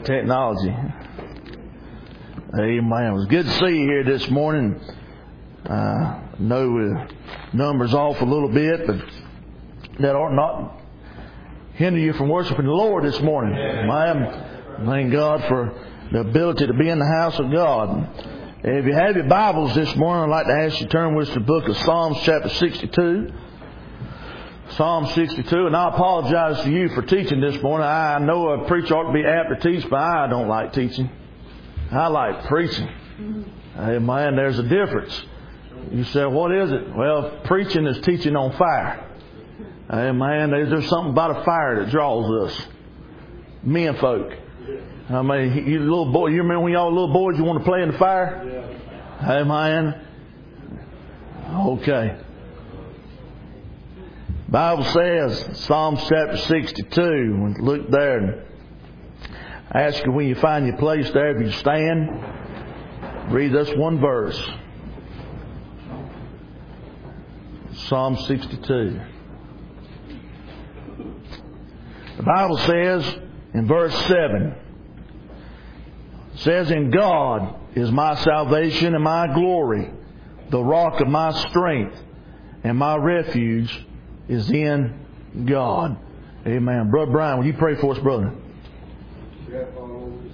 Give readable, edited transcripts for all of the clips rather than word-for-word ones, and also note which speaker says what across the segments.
Speaker 1: technology. Amen. It was good to see you here this morning. I know the numbers off a little bit, but that ought not hinder you from worshiping the Lord this morning. Amen. Thank God for the ability to be in the house of God. If you have your Bibles this morning, I'd like to ask you to turn with us to the book of Psalms chapter 62. Psalm 62, and I apologize to you for teaching this morning. I know a preacher ought to be apt to teach, but I don't like teaching. I like preaching. Amen. There's a difference. You say, what is it? Well, preaching is teaching on fire. Amen. There's something about a fire that draws us. Men folk. I mean, you little boy, you remember when y'all were little boys, you want to play in the fire? Yeah. Amen. Okay. Bible says, Psalms chapter 62, look there and ask you when you find your place there, if you stand, read this one verse. Psalm 62. The Bible says in verse 7, it says, "In God is my salvation and my glory, the rock of my strength, and my refuge is in God." Amen. Brother Brian, will you pray for us, brother?
Speaker 2: Yes. Thank you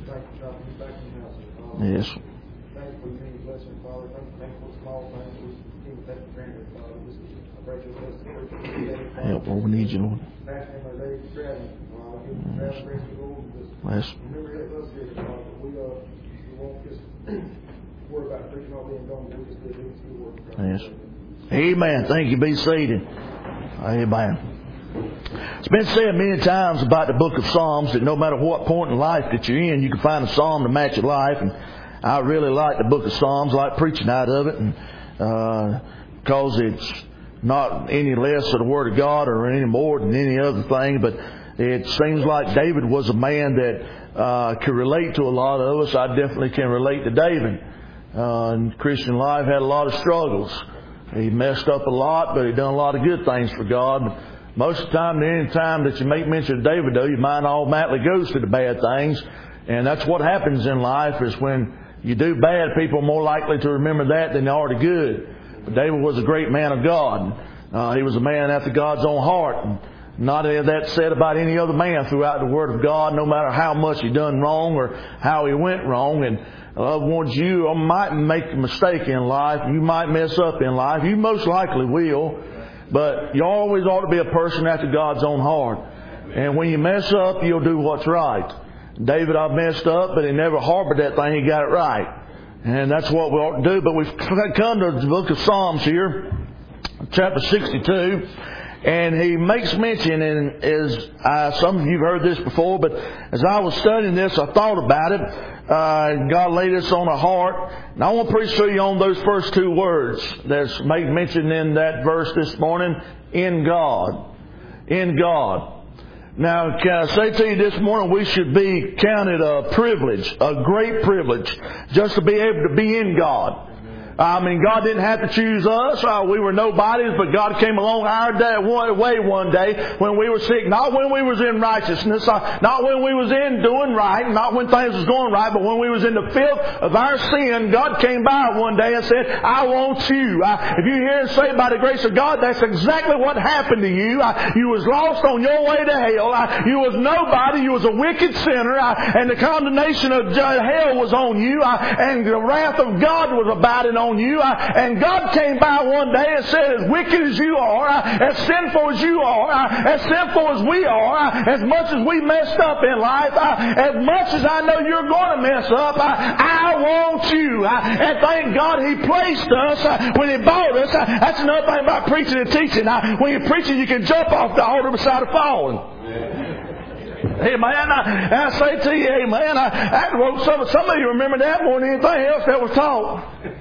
Speaker 2: for your many blessings, Father. Thank you for small things we can take for granted, Father. I pray your blessing.
Speaker 1: Help, Lord. We need you, Lord.
Speaker 2: Pastor and our days traveling, Father. Give them travel grace to Lord.
Speaker 1: Yes.
Speaker 2: Remember that us here, Father. We won't just worry about preaching all being gone, but we just live into your word.
Speaker 1: Yes. Amen. Thank you. Be seated. Amen. It's been said many times about the book of Psalms that no matter what point in life that you're in, you can find a psalm to match your life. And I really like the book of Psalms. I like preaching out of it, and because it's not any less of the Word of God or any more than any other thing. But it seems like David was a man that could relate to a lot of us. I definitely can relate to David. In Christian life, had a lot of struggles. He messed up a lot, but he done a lot of good things for God. Most of the time, any time that you make mention of David, though, your mind automatically goes to the bad things. And that's what happens in life, is when you do bad, people are more likely to remember that than they are the good. But David was a great man of God. He was a man after God's own heart. And not any of that said about any other man throughout the Word of God, no matter how much he done wrong or how he went wrong. And loved ones, you might make a mistake in life. You might mess up in life. You most likely will. But you always ought to be a person after God's own heart. And when you mess up, you'll do what's right. David, I've messed up, but he never harbored that thing. He got it right. And that's what we ought to do. But we've come to the book of Psalms here, chapter 62. And he makes mention, and some of you have heard this before, but as I was studying this, I thought about it. God laid this on our heart. And I want to preach to you on those first two words that's made mention in that verse this morning. In God. In God. Now, can I say to you this morning, we should be counted a privilege, a great privilege, just to be able to be in God. I mean, God didn't have to choose us. We were nobodies, but God came along our way one day when we were sick. Not when we was in righteousness, not when we was in doing right, not when things was going right, but when we was in the filth of our sin. God came by one day and said, I want you. If you hear it say by the grace of God, that's exactly what happened to you. You was lost on your way to hell. You was nobody. You was a wicked sinner. And the condemnation of hell was on you. And the wrath of God was abiding on you. And God came by one day and said, as wicked as you are, as sinful as you are, as sinful as we are, as much as we messed up in life, as much as I know you're going to mess up, I want you. And thank God He placed us when He bought us. That's another thing about preaching and teaching. When you're preaching, you can jump off the altar without falling. Amen. I say to you, amen. Some of you remember that more than anything else that was taught.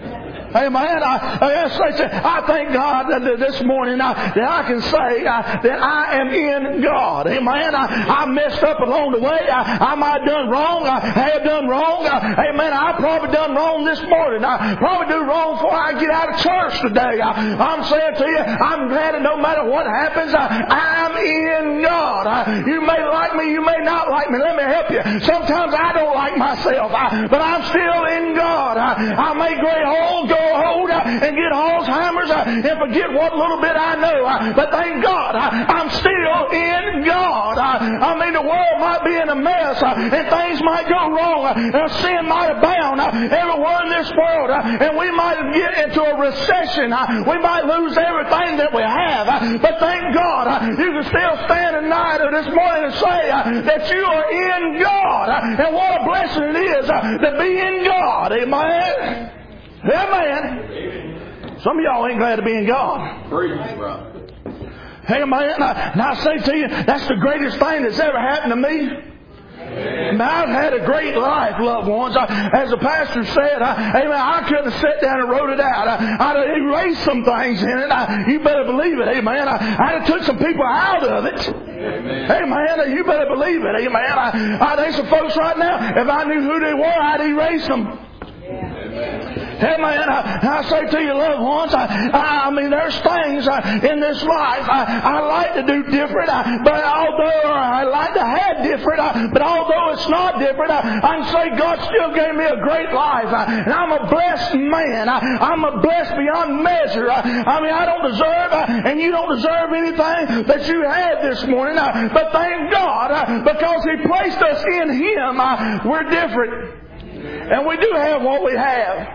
Speaker 1: Amen. I thank God that this morning that I can say that I am in God. Amen. I messed up along the way. I might have done wrong. I have done wrong. Amen. I probably done wrong this morning. I probably do wrong before I get out of church today. I'm saying to you, I'm glad that no matter what happens, I'm in God. You may like me, you may not like me. Let me help you. Sometimes I don't like myself, but I'm still in God. I may go old and get Alzheimer's and forget what little bit I know. But thank God, I'm still in God. I mean, the world might be in a mess and things might go wrong. Sin might abound everywhere in this world. And we might get into a recession. We might lose everything that we have. But thank God, you can still stand at night or this morning and say that you are in God. And what a blessing it is to be in God. Amen. Amen. Some of y'all ain't glad to be in God.
Speaker 3: Praise brother.
Speaker 1: Amen. And I say to you, that's the greatest thing that's ever happened to me. Amen. I've had a great life, loved ones. As the pastor said, I couldn't have sat down and wrote it out. I'd have erased some things in it. You better believe it. Amen. I'd have took some people out of it. Amen. Amen. You better believe it. Amen. There's some folks right now, if I knew who they were, I'd erase them. Amen. I say to you, loved ones, I mean, there's things in this life I like to do different, but although I like to have different, but although it's not different, I can say God still gave me a great life, and I'm a blessed man. I'm a blessed beyond measure. I mean, I don't deserve, and you don't deserve anything that you had this morning, but thank God, because He placed us in Him, we're different. And we do have what we have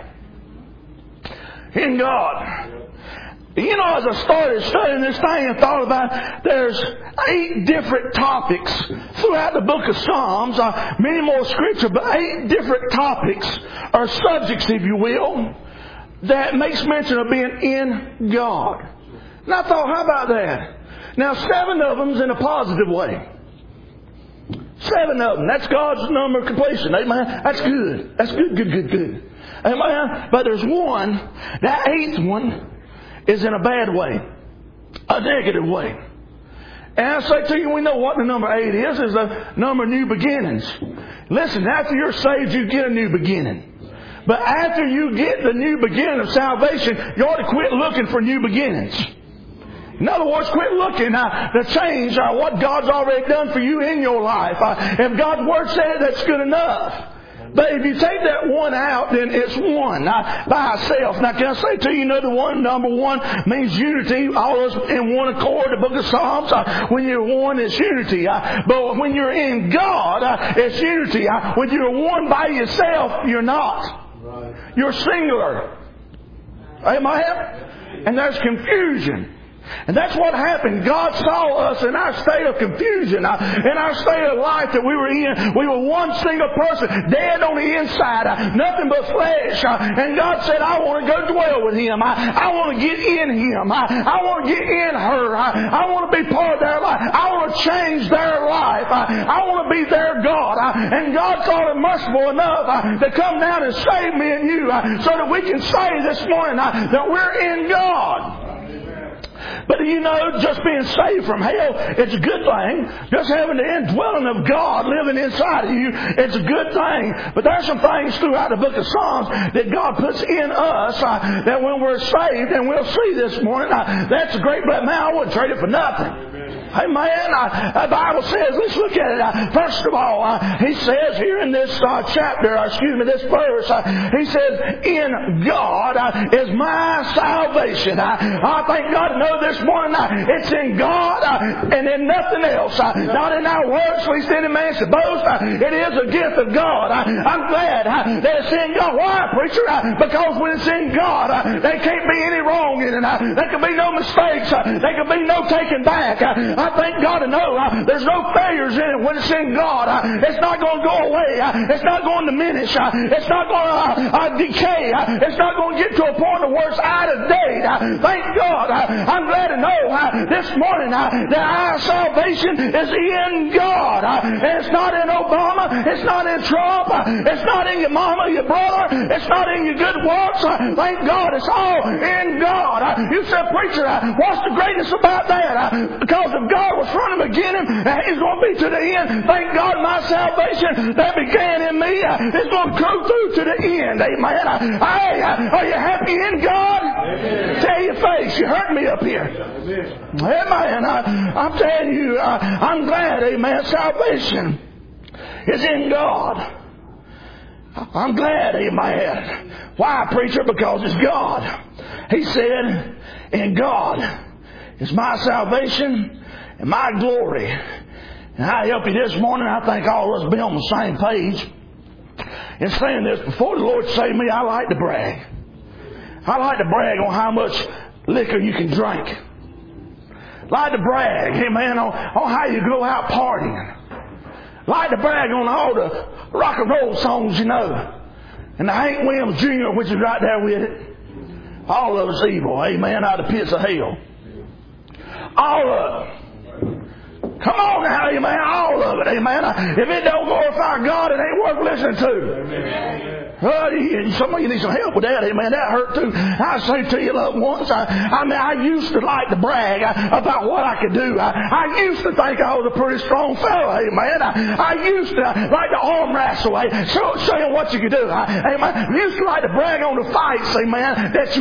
Speaker 1: in God. You know, as I started studying this thing and thought about, there's 8 different topics throughout the book of Psalms, many more scripture, but 8 different topics or subjects, if you will, that makes mention of being in God. And I thought, how about that? Now, 7 of them's in a positive way. 7 of them. That's God's number of completion. Amen. That's good. That's good. Amen. But there's one, that 8th one is in a bad way. A negative way. And I say to you, we know what the number 8 is the number of new beginnings. Listen, after you're saved, you get a new beginning. But after you get the new beginning of salvation, you ought to quit looking for new beginnings. In other words, quit looking to change what God's already done for you in your life. If God's Word said it, that's good enough. But if you take that one out, then it's one by itself. Now, can I say to you, the one, number 1 means unity. All of us in one accord. The book of Psalms, when you're one, it's unity. But when you're in God, it's unity. When you're one by yourself, you're not. You're singular. Amen? And there's confusion. And that's what happened. God saw us in our state of confusion, in our state of life that we were in. We were one single person, dead on the inside, nothing but flesh. And God said, I want to go dwell with Him. I want to get in Him. I want to get in her. I want to be part of their life. I want to change their life. I want to be their God. And God thought it merciful enough to come down and save me and you so that we can say this morning that we're in God. But just being saved from hell, it's a good thing. Just having the indwelling of God living inside of you, it's a good thing. But there's some things throughout the book of Psalms that God puts in us that when we're saved, and we'll see this morning, that's a great blessing. Man, I wouldn't trade it for nothing. Amen. The Bible says, let's look at it. First of all, He says here in this this verse, He says, in God is my salvation. I thank God to know this morning it's in God and in nothing else. Not in our works, least any man should boast. It is a gift of God. I'm glad that it's in God. Why, preacher? Because when it's in God, there can't be any wrong in it. There can be no mistakes. There can be no taking back. I thank God to know there's no failures in it when it's in God. It's not going to go away. It's not going to diminish. It's not going to decay. It's not going to get to a point where it's out of date. Thank God. I'm glad to know this morning that our salvation is in God. And it's not in Obama. It's not in Trump. It's not in your mama, your brother. It's not in your good works. Thank God. It's all in God. You said, preacher, what's the greatness about that? Because if God was from the beginning, He's going to be to the end. Thank God my salvation that began in me is going to go through to the end. Amen. Hey, are you happy in God? Amen. Tell your face. You hurt me up here. Amen. I'm telling you, I'm glad, amen, salvation is in God. I'm glad, amen. Why, preacher? Because it's God. He said, in God is my salvation and my glory. And I help you this morning. I think all of us be on the same page. In saying this, before the Lord saved me, I like to brag. I like to brag on how much liquor you can drink. I like to brag, amen, on how you go out partying. I like to brag on all the rock and roll songs you know. And the Hank Williams Jr., which is right there with it. All of it's evil, amen, out of the pits of hell. All of it. Come on now, amen, all of it, amen. If it don't glorify God, it ain't worth listening to. Amen. Some of you need some help with that, amen. That hurt too. I say to you, loved ones, I used to like to brag about what I could do. I used to think I was a pretty strong fellow, amen. I used to like to arm wrestle, showing what you could do, amen. I used to like to brag on the fights, amen, that you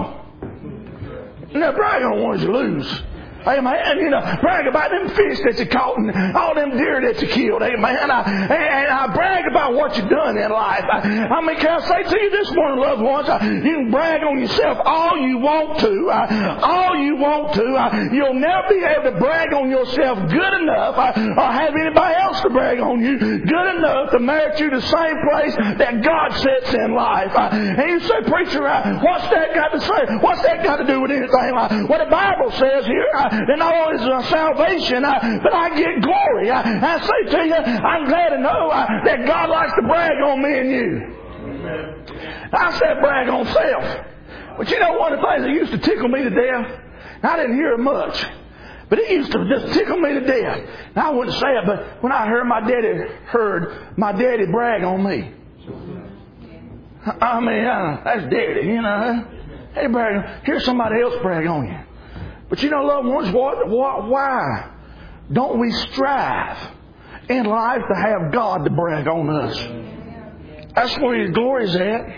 Speaker 1: won. Now brag on the ones you lose. Amen. Brag about them fish that you caught and all them deer that you killed. Amen. And I brag about what you've done in life. I mean, can I say to you this morning, loved ones, you can brag on yourself all you want to. All you want to. You'll never be able to brag on yourself good enough or have anybody else to brag on you good enough to merit you the same place that God sets in life. And you say, preacher, what's that got to say? What's that got to do with anything? What the Bible says here, that not only is it salvation, but I get glory. I say to you, I'm glad to know that God likes to brag on me and you. Amen. I said brag on self. But you know one of the things that used to tickle me to death? I didn't hear it much. But it used to just tickle me to death. Now I wouldn't say it, but when I heard my daddy brag on me. I mean, that's daddy, you know. Hey, brag, here's somebody else brag on you. But you know, loved ones, why don't we strive in life to have God to brag on us? That's where His glory is at.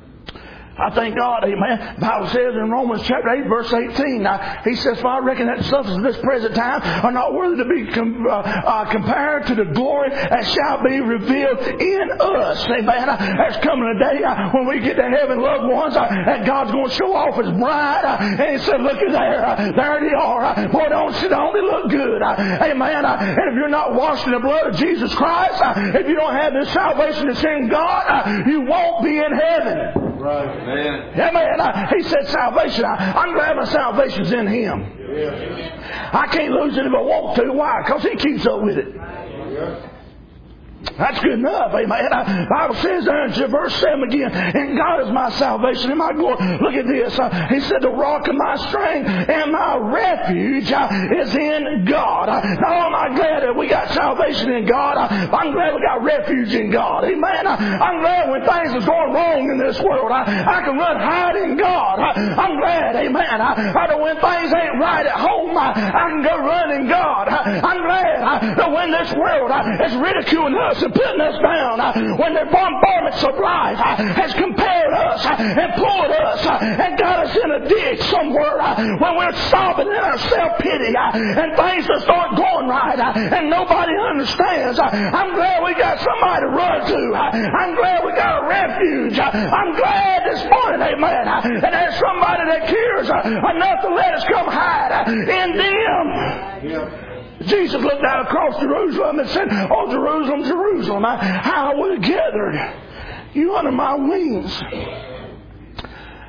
Speaker 1: I thank God, amen. The Bible says in Romans chapter 8, verse 18, He says, for I reckon that the sufferings of this present time are not worthy to be compared to the glory that shall be revealed in us. Amen. There's coming a day when we get to heaven, loved ones, and God's going to show off His bride. And He said, look at there they are. Boy, don't they look good? Amen. And if you're not washed in the blood of Jesus Christ, if you don't have this salvation that's in God, you won't be in heaven. Right. Amen. He said salvation. I'm glad my salvation's in Him. Yeah. I can't lose it if I want to. Why? Because He keeps up with it. Yeah. That's good enough. Amen. The Bible says there in verse 7 again, and God is my salvation and my glory. Look at this. He said, the rock of my strength and my refuge is in God. Now, am I glad that we got salvation in God? I'm glad we got refuge in God. Amen. I'm glad when things are going wrong in this world, I can run hide in God. I'm glad. Amen. I know when things ain't right at home, I can go run in God. I'm glad that when this world is ridiculing us and putting us down, when the bombardments of life has compared us and pulled us and got us in a ditch somewhere, when we're sobbing in our self-pity and things just aren't going right and nobody understands, I'm glad we got somebody to run to. I'm glad we got a refuge. I'm glad this morning, amen, and there's somebody that cares enough to let us come hide in them. Yeah. Jesus looked out across Jerusalem and said, oh, Jerusalem, Jerusalem, how I would have gathered you under my wings.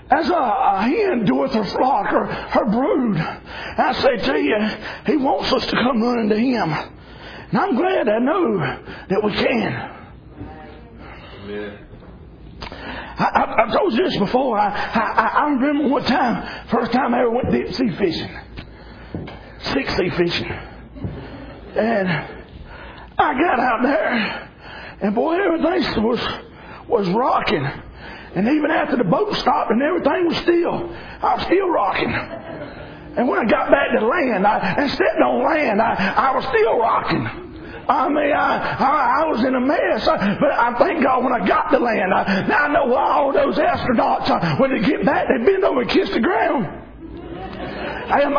Speaker 1: as a hen doeth her flock or her brood. I say to you, He wants us to come running to Him. And I'm glad I know that we can. Amen. I've told you this before. I remember one time, first time I ever went deep sea fishing. 6-sea fishing. And I got out there, and boy, everything was rocking. And even after the boat stopped and everything was still, I was still rocking. And when I got back to land, and stepped on land, I was still rocking. I mean, I was in a mess. But I thank God when I got to land. Now I know why all those astronauts, when they get back, they bend over and kiss the ground. And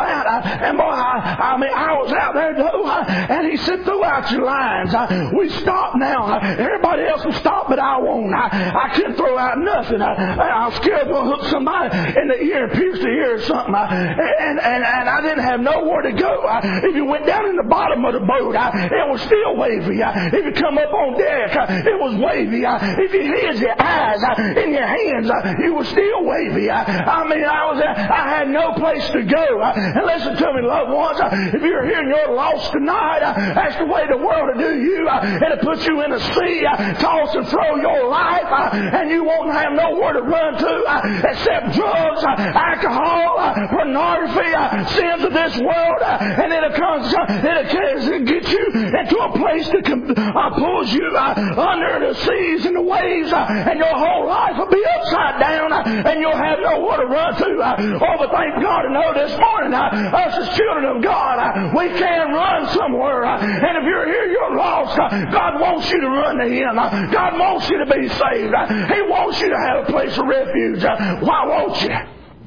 Speaker 1: I was out there though, and he said, throw out your lines. We stop now. Everybody else will stop, but I won't. I couldn't throw out nothing. I was scared to hook somebody in the ear, pierce the ear or something. And I didn't have nowhere to go. If you went down in the bottom of the boat, it was still wavy. If you come up on deck, it was wavy. If you hid your eyes in your hands, you were still wavy. I had no place to go. And listen to me, loved ones, if you're here and you're lost tonight, that's the way the world will do you. It'll put you in the sea, toss and throw your life, and you won't have nowhere to run to except drugs, alcohol, pornography, sins of this world, and it'll get you into a place that pulls you under the seas and the waves, and your whole life will be upside down, and you'll have nowhere to run to. Oh, but thank God to know this morning, us as children of God, we can run somewhere. And if you're here, you're lost. God wants you to run to Him. God wants you to be saved. He wants you to have a place of refuge. Why won't you?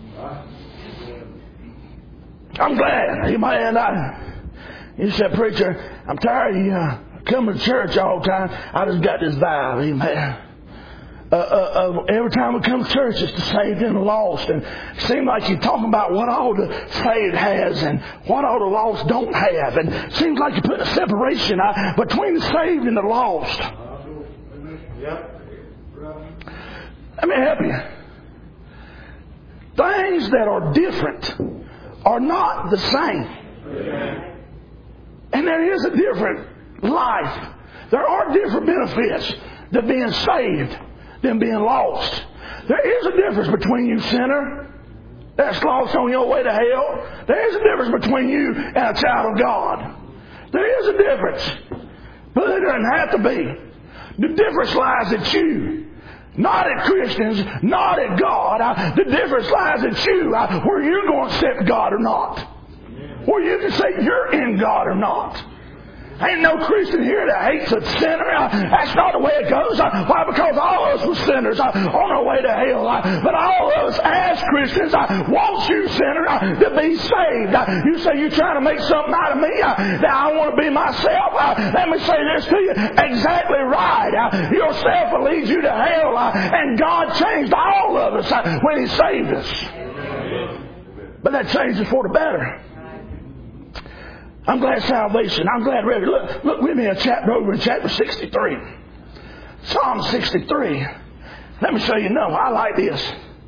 Speaker 1: I'm glad. Amen. You said, preacher, I'm tired of you coming to church all the time. I just got this vibe. Amen. Every time we come to church, it's the saved and the lost. And it seems like you're talking about what all the saved has and what all the lost don't have. And it seems like you put a separation between the saved and the lost. Let me help you. Things that are different are not the same. And there is a different life. There are different benefits to being saved than being lost. There is a difference between you, sinner, that's lost on your way to hell. There is a difference between you and a child of God. There is a difference. But there doesn't have to be. The difference lies at you. Not at Christians, not at God. The difference lies at you, where you're going to accept God or not. Where you can say you're in God or not. Ain't no Christian here that hates a sinner. That's not the way it goes. Why? Because all of us were sinners on our way to hell. But all of us as Christians want you, sinner, to be saved. You say you're trying to make something out of me. That I want to be myself. Let me say this to you. Exactly right. Yourself will lead you to hell. And God changed all of us when He saved us. But that changes for the better. I'm glad salvation. I'm glad ready. Look with me a chapter over in chapter 63. Psalm 63. Let me show you. No, I like this.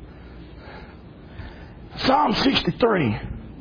Speaker 1: Psalm 63.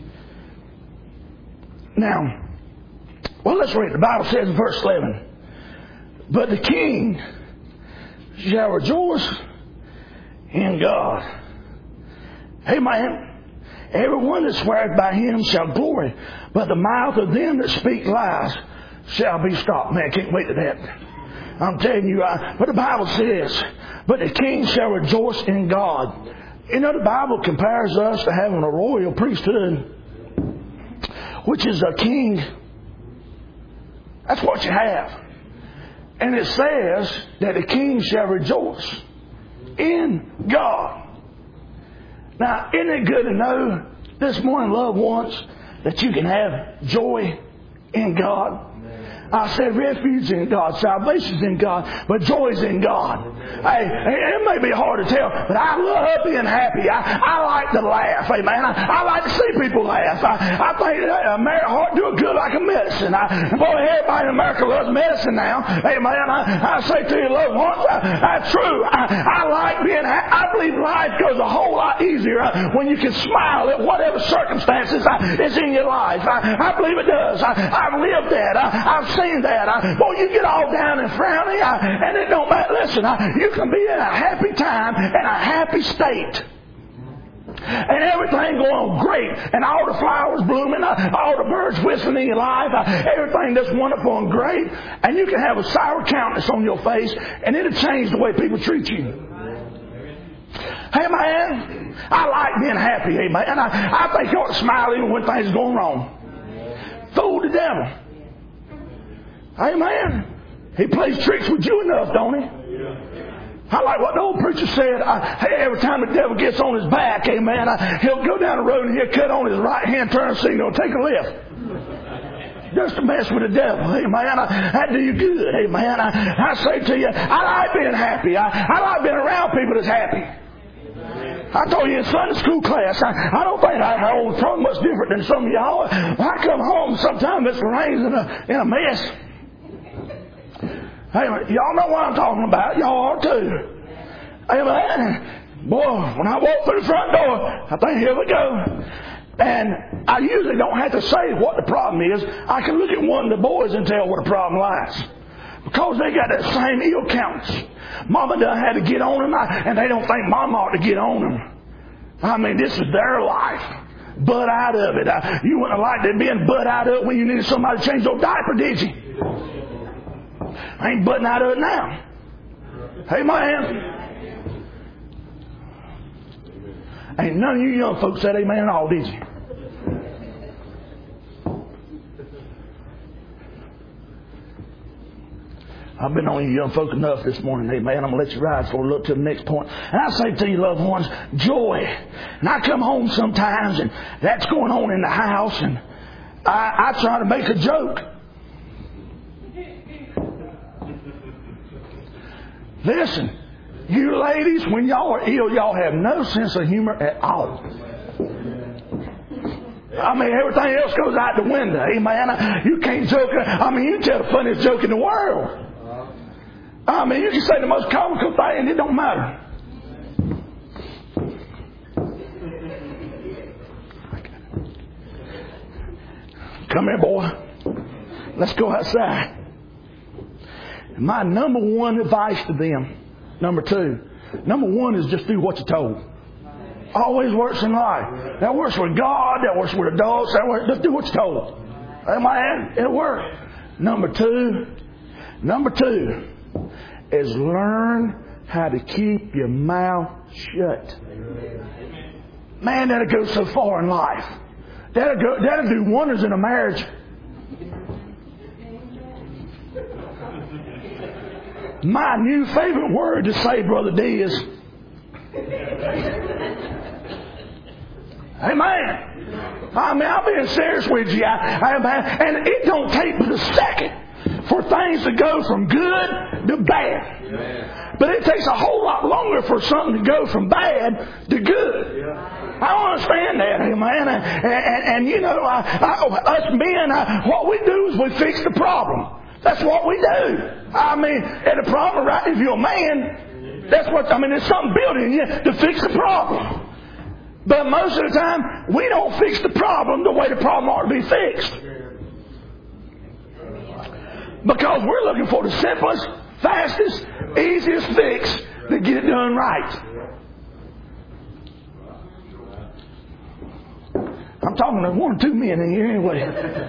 Speaker 1: Now, well, let's read. The Bible says in verse 11, but the king shall rejoice in God. Amen. Everyone that sweareth by Him shall glory, but the mouth of them that speak lies shall be stopped. Man, I can't wait to that. I'm telling you, but the Bible says, but the king shall rejoice in God. You know, the Bible compares us to having a royal priesthood, which is a king. That's what you have. And it says that the king shall rejoice in God. Now, isn't it good to know this morning, loved ones, that you can have joy in God? I said refuge in God, salvation's in God, but joy's in God. Hey, it may be hard to tell, but I love being happy. I like to laugh. Amen. I like to see people laugh. I think American heart do it good like a medicine. Boy, everybody in America loves medicine now. Amen. I say to you, loved ones, that's true. I like being happy. I believe life goes a whole lot easier when you can smile at whatever circumstances is in your life. I believe it does. I've lived that. I've seen that. Boy, you get all down and frowny, and it don't matter. Listen, you can be in a happy time and a happy state. And everything going great, and all the flowers blooming, all the birds whistling in your life, everything that's wonderful and great, and you can have a sour countenance on your face, and it'll change the way people treat you. Hey man, I like being happy, amen. And I think you ought to smile even when things are going wrong. Fool the devil. Amen. He plays tricks with you enough, don't he? I like what the old preacher said. Every time the devil gets on his back, amen, he'll go down the road and he'll cut on his right hand turn signal and take a lift. Just to mess with the devil, amen. That do you good, amen. I say to you, I like being happy. I like being around people that's happy. I told you in Sunday school class, I don't think I was probably much different than some of y'all. I come home sometimes it's rains in a mess. Hey, y'all know what I'm talking about. Y'all are too. Amen. Boy, when I walk through the front door, I think, here we go. And I usually don't have to say what the problem is. I can look at one of the boys and tell where the problem lies. Because they got that same ill countenance. Mama done had to get on them, and they don't think Mama ought to get on them. I mean, this is their life. Butt out of it. You wouldn't have liked it being butt out of it when you needed somebody to change your diaper, did you? I ain't butting out of it now. Hey, man. Ain't none of you young folks said amen at all, did you? I've been on you young folk enough this morning, amen. I'm going to let you ride for a look to the next point. And I say to you, loved ones, joy. And I come home sometimes, and that's going on in the house, and I try to make a joke. Listen, you ladies, when y'all are ill, y'all have no sense of humor at all. I mean, everything else goes out the window. Amen. You can't joke. I mean, you can tell the funniest joke in the world. I mean, you can say the most comical thing and it don't matter. Come here, boy. Let's go outside. My number one advice to them, number one is just do what you're told. Always works in life. That works with God, that works with adults, just do what you're told. Amen. It'll work. Number two is learn how to keep your mouth shut. Man, that'll go so far in life. That'll do wonders in a marriage. My new favorite word to say, Brother D, is amen. I mean, I'm being serious with you. And it don't take but a second for things to go from good to bad. But it takes a whole lot longer for something to go from bad to good. I don't understand that, amen. And you know, us men, what we do is we fix the problem. That's what we do. I mean, and the problem, right, if you're a man, that's what, I mean, there's something built in you to fix the problem. But most of the time, we don't fix the problem the way the problem ought to be fixed. Because we're looking for the simplest, fastest, easiest fix to get it done right. I'm talking to one or two men in here anyway.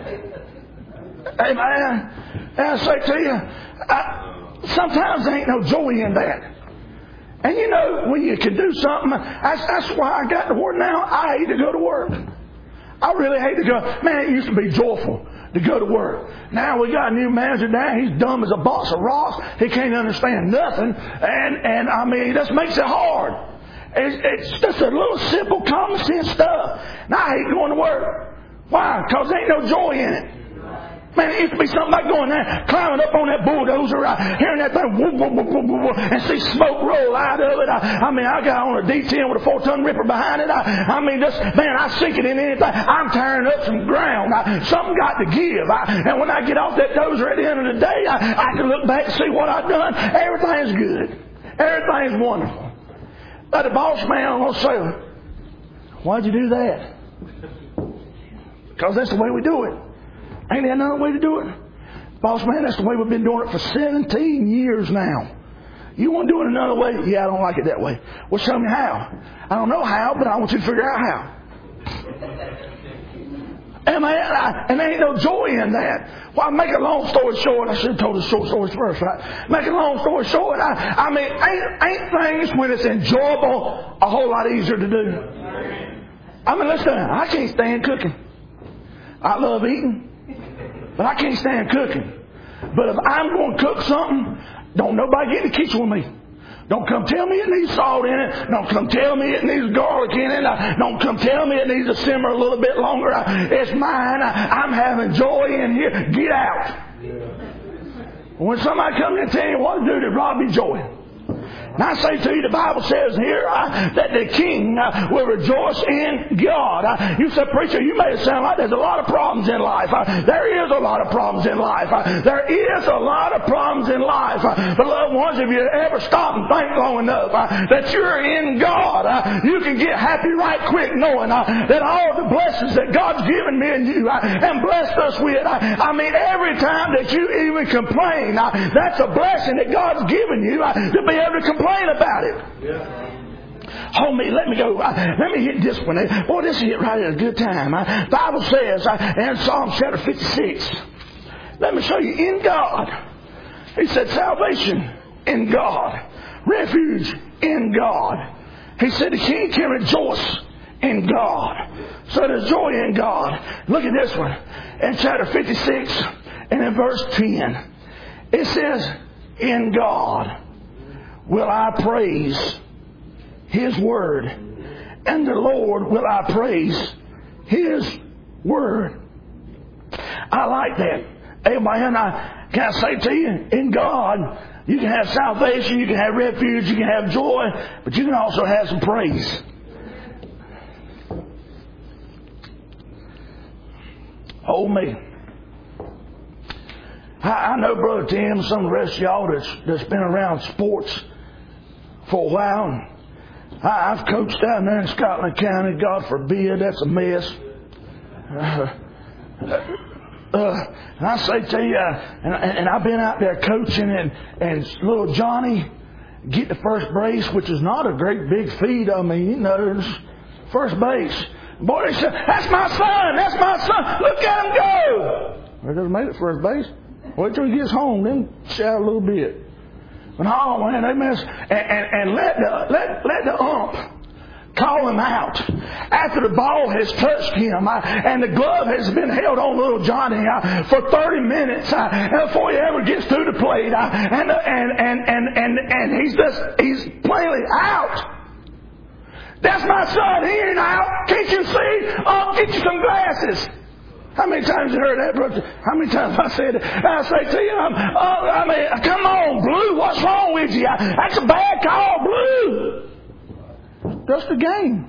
Speaker 1: Amen. And I say to you, sometimes there ain't no joy in that. And you know, when you can do something, that's why I got to work now. I hate to go to work. I really hate to go. Man, it used to be joyful to go to work. Now we got a new manager now. He's dumb as a box of rocks. He can't understand nothing. And I mean, it just makes it hard. It's just a little simple, common sense stuff. And I hate going to work. Why? Because there ain't no joy in it. Man, it used to be something like going there, climbing up on that bulldozer, hearing that thing, whoop, whoop, whoop, whoop, whoop, and see smoke roll out of it. I got on a D10 with a 4-ton ripper behind it. I sink it in anything. I'm tearing up some ground. Something got to give. And when I get off that dozer at the end of the day, I can look back and see what I've done. Everything's good. Everything's wonderful. But the boss man will say, why'd you do that? Because that's the way we do it. Ain't there another way to do it? Boss man, that's the way we've been doing it for 17 years now. You want to do it another way? Yeah, I don't like it that way. Well, show me how. I don't know how, but I want you to figure out how. And there ain't no joy in that. Well, make a long story short, I should have told the short stories first, right? Make a long story short, ain't things when it's enjoyable a whole lot easier to do? Listen, I can't stand cooking. I love eating. But I can't stand cooking. But if I'm going to cook something, don't nobody get in the kitchen with me. Don't come tell me it needs salt in it. Don't come tell me it needs garlic in it. Don't come tell me it needs to simmer a little bit longer. It's mine. I'm having joy in here. Get out. When somebody comes in and tell you what to do, to rob your joy. And I say to you, the Bible says here that the king will rejoice in God. You said, preacher, you made it sound like there's a lot of problems in life. There is a lot of problems in life. There is a lot of problems in life. But loved ones, if you ever stop and think long enough that you're in God, you can get happy right quick knowing that all the blessings that God's given me and you and blessed us with, every time that you even complain, that's a blessing that God's given you to be able to complain about it. Yeah. Hold me, let me go. Let me hit this one. Boy, this hit right at a good time. The Bible says in Psalm chapter 56, let me show you, in God. He said salvation in God. Refuge in God. He said the king can rejoice in God. So there's joy in God. Look at this one. In chapter 56 and in verse 10. It says, in God will I praise His word, and the Lord will I praise His word. I like that. Amen. Can I say to you, in God, you can have salvation, you can have refuge, you can have joy, but you can also have some praise. Hold me. I know Brother Tim, some of the rest of y'all that's been around sports for a while. I've coached down there in Scotland County. God forbid, that's a mess. And I say to you, and I've been out there coaching, and little Johnny get to first base, which is not a great big feat. First base. Boy, they said, that's my son, that's my son. Look at him go. He doesn't make it first base. Wait till he gets home, then shout a little bit. But oh man, they mess and let the ump call him out after the ball has touched him and the glove has been held on little Johnny for 30 minutes before he ever gets to the plate and he's plainly out. That's my son. He ain't out. Can't you see? Get you some glasses. How many times you heard that, brother? How many times I said it? I say to you, come on, Blue. What's wrong with you? That's a bad call, Blue. Just a game.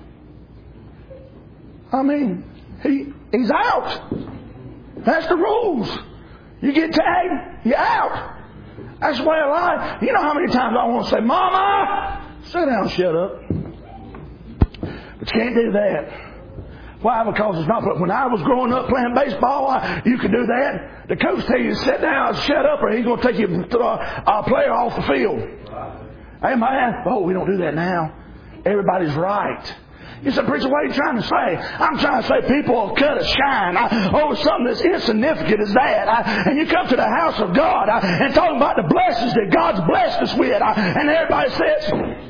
Speaker 1: He's out. That's the rules. You get tagged, you're out. That's the way of life. You know how many times I want to say, Mama, sit down, shut up. But you can't do that. Why? Because it's not. But when I was growing up playing baseball, you could do that. The coach tell you to sit down, shut up, or he's going to take you a player off the field. Amen. Oh, we don't do that now. Everybody's right. You said, preacher, what are you trying to say? I'm trying to say people will cut a shine over something as insignificant as that. And you come to the house of God and talking about the blessings that God's blessed us with. And everybody says,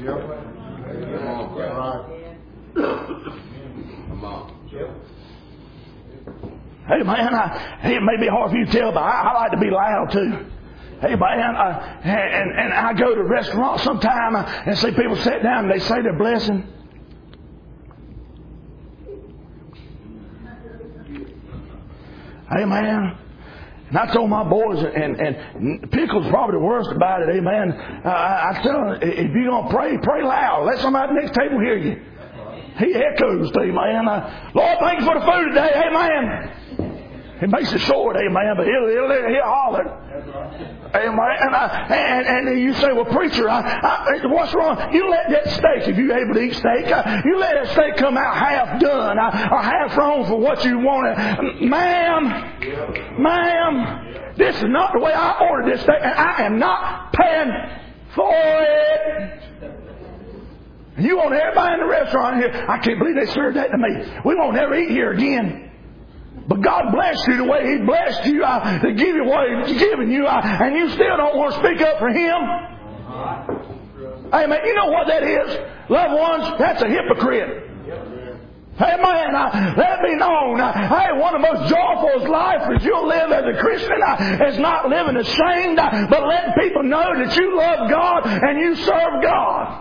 Speaker 1: hey man, it may be hard for you to tell, but I like to be loud too. Hey man, and I go to restaurants sometime and see people sit down and they say their blessing. Hey man, And I told my boys, and Pickle's probably the worst about it, amen. I tell them, if you're going to pray, pray loud. Let somebody at the next table hear you. He echoes, amen. Lord, thank you for the food today, amen. He makes it short, amen, but he'll holler. Amen. And you say, well, preacher, what's wrong? You let that steak, if you're able to eat steak, you let that steak come out half done or half wrong for what you wanted. Ma'am, this is not the way I ordered this steak, and I am not paying for it. You want everybody in the restaurant here, I can't believe they served that to me. We won't ever eat here again. But God blessed you the way He blessed you to give you what He's given you, and you still don't want to speak up for Him. Amen. You know what that is? Loved ones, that's a hypocrite. Amen. Let it be known. Hey, one of the most joyful lives you'll live as a Christian is not living ashamed, but letting people know that you love God and you serve God.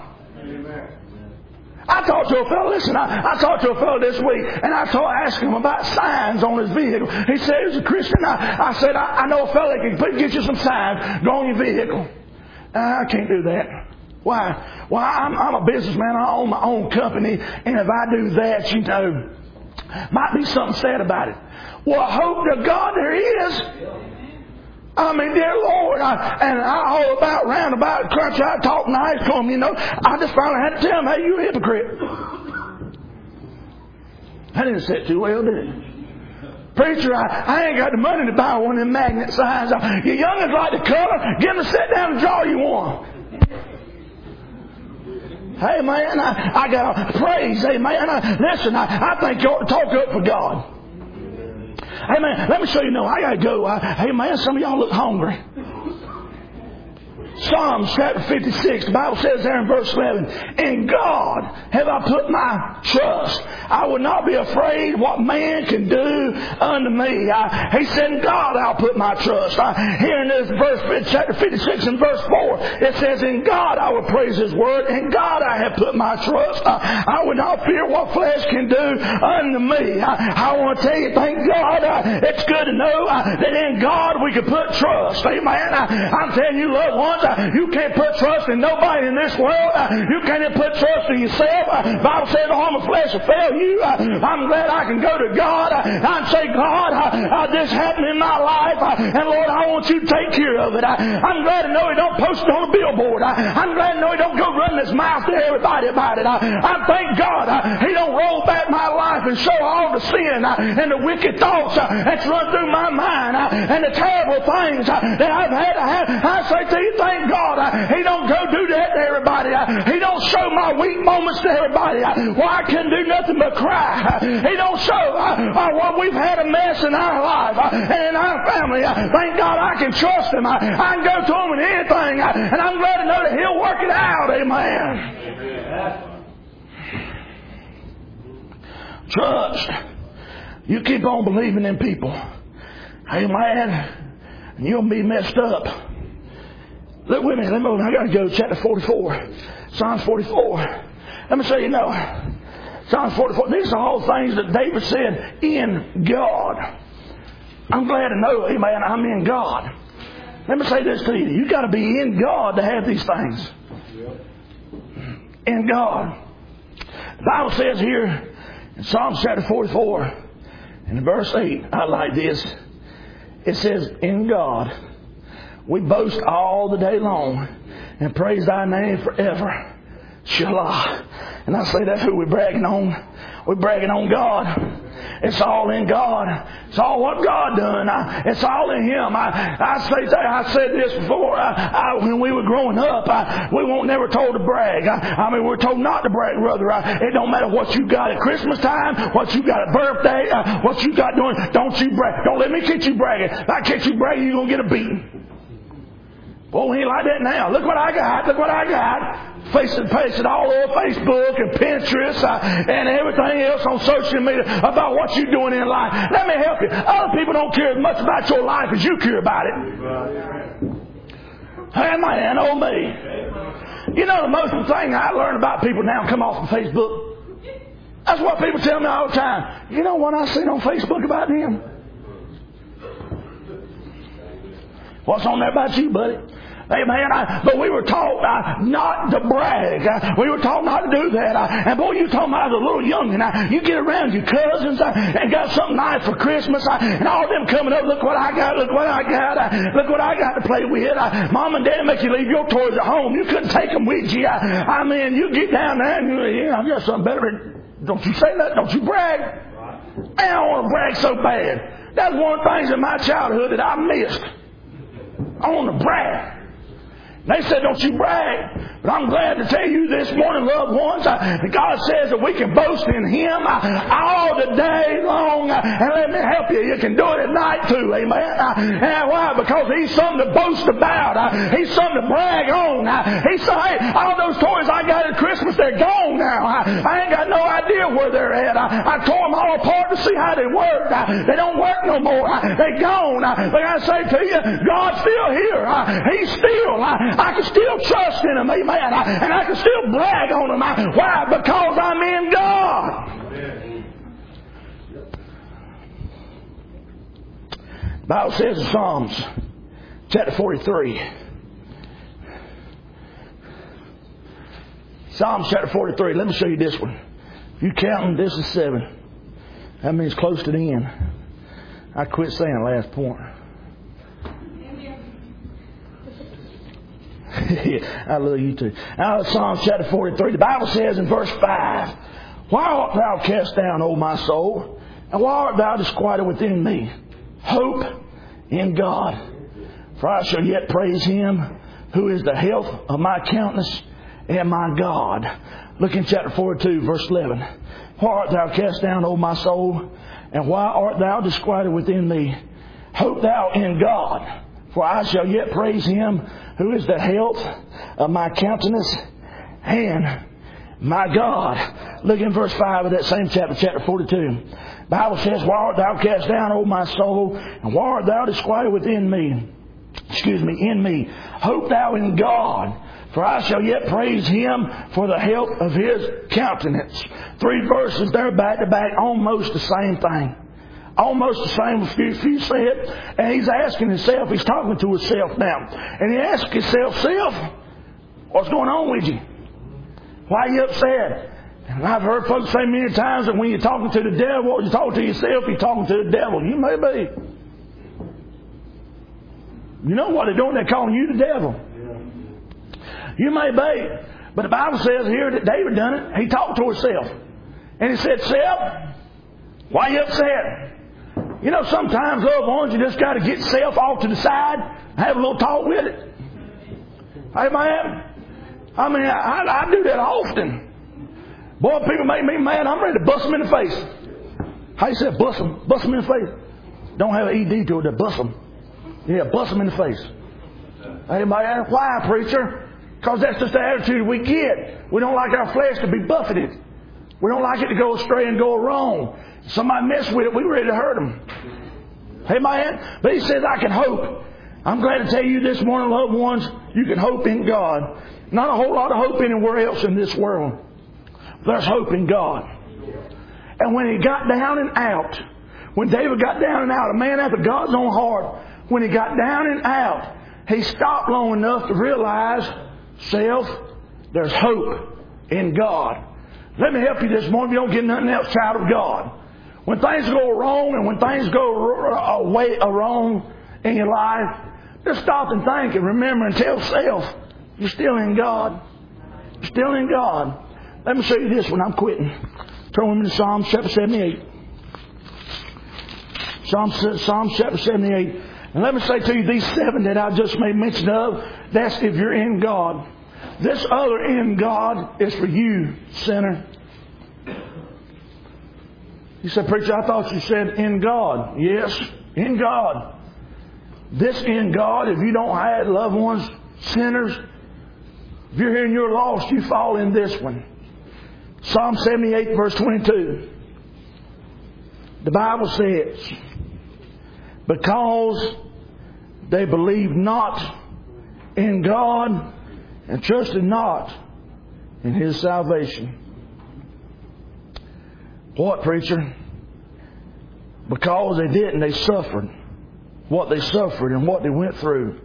Speaker 1: I talked to a fellow, listen, I talked to a fellow this week, and I asked him about signs on his vehicle. He said he was a Christian. I said, I know a fellow that can get you some signs, go on your vehicle. I can't do that. Why? Well, I'm a businessman. I own my own company, and if I do that, you know, might be something said about it. Well, I hope to God there is. I mean, dear Lord, I all about, round about, crunch out, talk nice to him, you know. I just finally had to tell him, hey, you're a hypocrite. That didn't sit too well, did it? Preacher, I ain't got the money to buy one of them magnet signs. You youngins like the color, get them to sit down and draw you one. Hey, man, I got praise. Hey, man, listen, I think you ought to talk up for God. Hey, man, let me show you. No, I got to go. Hey, man, some of y'all look hungry. Psalms chapter 56, the Bible says there in verse 11, in God have I put my trust. I will not be afraid what man can do unto me. He said, in God I'll put my trust. Here in this verse, chapter 56 and verse 4, it says, in God I will praise His word. In God I have put my trust. I will not fear what flesh can do unto me. I want to tell you, thank God, it's good to know that in God we can put trust. Amen. I'm telling you, loved ones, you can't put trust in nobody in this world. You can't put trust in yourself. The Bible says the arm of flesh will fail you. I'm glad I can go to God and say, God, this happened in my life, and Lord, I want you to take care of it. I'm glad to know He don't post it on a billboard. I'm glad to know He don't go running His mouth to everybody about it. I thank God He don't roll back my life and show all the sin and the wicked thoughts that's run through my mind and the terrible things that I've had to have. I say to you, thank God, He don't go do that to everybody. He don't show my weak moments to everybody. Well, I couldn't do nothing but cry. He don't show what we've had a mess in our life and in our family. Thank God I can trust Him. I can go to Him with anything, and I'm glad to know that He'll work it out. Amen. Trust. You keep on believing in people. Amen. And you'll be messed up. Look with me. I got to go to chapter 44. Psalms 44. Let me say, you know, Psalms 44. These are all things that David said in God. I'm glad to know, amen, I'm in God. Let me say this to you. You got to be in God to have these things. In God. The Bible says here in Psalms chapter 44 and verse 8, I like this. It says, in God we boast all the day long and praise Thy name forever. Shalah. And I say that's who we're bragging on. We're bragging on God. It's all in God. It's all what God done. It's all in Him. I said this before. When we were growing up, we weren't never told to brag. We're told not to brag, brother. It don't matter what you got at Christmas time, what you got at birthday, what you got doing. Don't you brag. Don't let me catch you bragging. If I catch you bragging, you're going to get a beating. Boy, we ain't like that now. Look what I got. Look what I got. Face it all over Facebook and Pinterest and everything else on social media about what you're doing in life. Let me help you. Other people don't care as much about your life as you care about it. Hey, man, oh me. You know the most thing I learn about people now come off of Facebook? That's what people tell me all the time. You know what I seen on Facebook about them? What's on there about you, buddy? Amen. But we were taught not to brag. We were taught not to do that. And boy, you talking about as a little youngin'. You get around your cousins and got something nice for Christmas. And all of them coming up, look what I got, look what I got. Look what I got to play with. Mom and Dad make you leave your toys at home. You couldn't take them with you. I mean, you get down there and I got something better. Don't you say that. Don't you brag. I don't want to brag so bad. That's one of the things in my childhood that I missed. I want to brag. They said, don't you brag. But I'm glad to tell you this morning, loved ones, that God says that we can boast in Him all the day long. And let me help you. You can do it at night too. Amen. And why? Because He's something to boast about. He's something to brag on. He said, hey, all those toys I got at Christmas, they're gone now. I ain't got no idea where they're at. I tore them all apart to see how they work. They don't work no more. They're gone. But I say to you, God's still here. He's still. I can still trust in Him. Amen. And I can still brag on Him. Why? Because I'm in God. The Bible says in Psalms chapter 43. Psalms chapter 43. Let me show you this one. If you count, this is 7. That means close to the end. I quit saying last point. I love you too. Now, Psalms chapter 43. The Bible says in verse 5, why art thou cast down, O my soul? And why art thou disquieted within me? Hope in God. For I shall yet praise Him who is the health of my countenance and my God. Look in chapter 42, verse 11. Why art thou cast down, O my soul? And why art thou disquieted within me? Hope thou in God. For I shall yet praise Him who is the health of my countenance and my God. Look in verse 5 of that same chapter, chapter 42. The Bible says, why art thou cast down, O my soul? And why art thou disquieted within me? In me. Hope thou in God. For I shall yet praise Him for the health of His countenance. 3 verses there back to back, almost the same thing. Almost the same if you say it. And he's asking himself, he's talking to himself now. And he asks himself, self, what's going on with you? Why are you upset? And I've heard folks say many times that when you're talking to the devil, you're talking to yourself, you're talking to the devil. You may be. You know what they're doing? They're calling you the devil. You may be. But the Bible says here that David done it. He talked to himself. And he said, self, why are you upset? You know, sometimes, loved ones, you just got to get self off to the side and have a little talk with it. Amen? I mean, I do that often. Boy, people make me mad. I'm ready to bust them in the face. How you say bust them? Bust them in the face. Don't have an ED to it. Bust them. Yeah, bust them in the face. Amen? Why, preacher? Because that's just the attitude we get. We don't like our flesh to be buffeted. We don't like it to go astray and go wrong. Somebody mess with it, we're ready to hurt them. Amen? But he says, I can hope. I'm glad to tell you this morning, loved ones, you can hope in God. Not a whole lot of hope anywhere else in this world. There's hope in God. And when he got down and out, when David got down and out, a man after God's own heart, when he got down and out, he stopped long enough to realize, self, there's hope in God. Let me help you this morning. If you don't get nothing else, child of God. When things go wrong and when things go away wrong in your life, just stop and think and remember and tell self, you're still in God. You're still in God. Let me show you this when I'm quitting. Turn with me to Psalms chapter 78. Psalms chapter 78. And let me say to you, these 7 that I just made mention of, that's if you're in God. This other in God is for you, sinner. You said, preacher, I thought you said in God. Yes, in God. This in God, if you don't have loved ones, sinners, if you're here and you're lost, you fall in this one. Psalm 78 verse 22. The Bible says, because they believed not in God and trusted not in His salvation. What, preacher? Because they didn't, they suffered what they suffered and what they went through.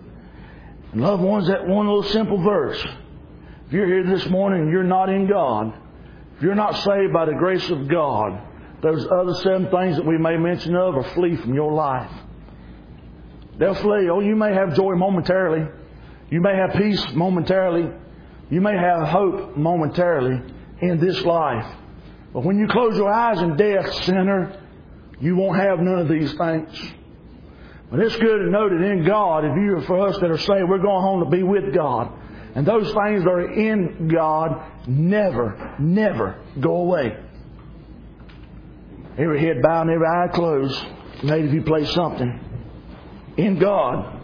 Speaker 1: And loved ones, that one little simple verse. If you're here this morning and you're not in God, if you're not saved by the grace of God, those other 7 things that we may mention of will flee from your life. They'll flee. Oh, you may have joy momentarily. You may have peace momentarily. You may have hope momentarily in this life. But when you close your eyes in death, sinner, you won't have none of these things. But it's good to know that in God, if you are for us that are saved, we're going home to be with God. And those things that are in God never, never go away. Every head bowed and every eye closed. Maybe if you play something in God,